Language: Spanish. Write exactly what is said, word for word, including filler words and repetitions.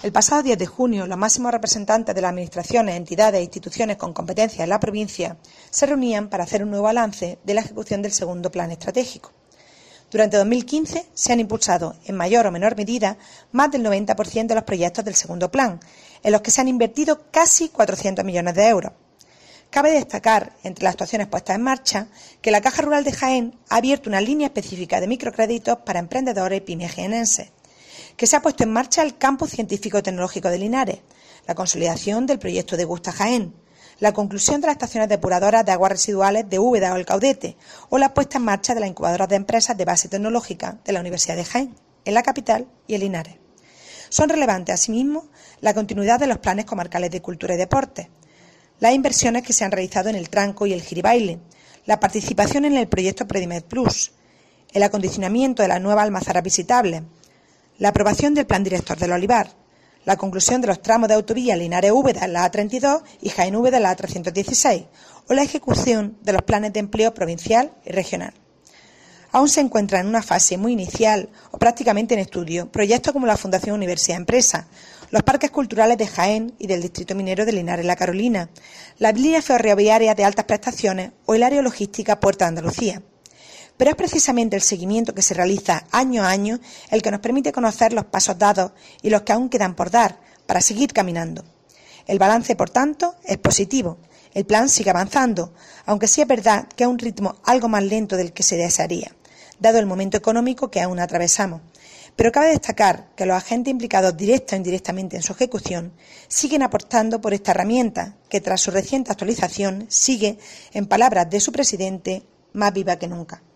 El pasado diez de junio, los máximos representantes de las administraciones, entidades e instituciones con competencias en la provincia se reunían para hacer un nuevo balance de la ejecución del segundo plan estratégico. Durante dos mil quince se han impulsado, en mayor o menor medida, más del noventa por ciento de los proyectos del segundo plan, en los que se han invertido casi cuatrocientos millones de euros. Cabe destacar, entre las actuaciones puestas en marcha, que la Caja Rural de Jaén ha abierto una línea específica de microcréditos para emprendedores y pymes jienenses, que se ha puesto en marcha el Campus Científico-Tecnológico de Linares, la consolidación del proyecto de Gusta Jaén, la conclusión de las estaciones depuradoras de aguas residuales de Úbeda o El Caudete, o la puesta en marcha de las incubadoras de empresas de base tecnológica de la Universidad de Jaén, en la capital y en Linares. Son relevantes, asimismo, la continuidad de los planes comarcales de cultura y deporte, las inversiones que se han realizado en el tranco y el giribaile, la participación en el proyecto Predimed Plus, el acondicionamiento de las nuevas almazaras visitables, la aprobación del Plan Director del Olivar, la conclusión de los tramos de autovía Linares-Úbeda en la A treinta y dos y Jaén-Úbeda en la A trescientos dieciséis, o la ejecución de los planes de empleo provincial y regional. Aún se encuentran en una fase muy inicial o prácticamente en estudio proyectos como la Fundación Universidad Empresa, los parques culturales de Jaén y del Distrito Minero de Linares-La Carolina, las líneas ferroviarias de altas prestaciones o el área logística Puerto de Andalucía. Pero es precisamente el seguimiento que se realiza año a año el que nos permite conocer los pasos dados y los que aún quedan por dar para seguir caminando. El balance, por tanto, es positivo. El plan sigue avanzando, aunque sí es verdad que a un ritmo algo más lento del que se desearía, dado el momento económico que aún atravesamos. Pero cabe destacar que los agentes implicados directa o indirectamente en su ejecución siguen apostando por esta herramienta que, tras su reciente actualización, sigue, en palabras de su presidente, más viva que nunca.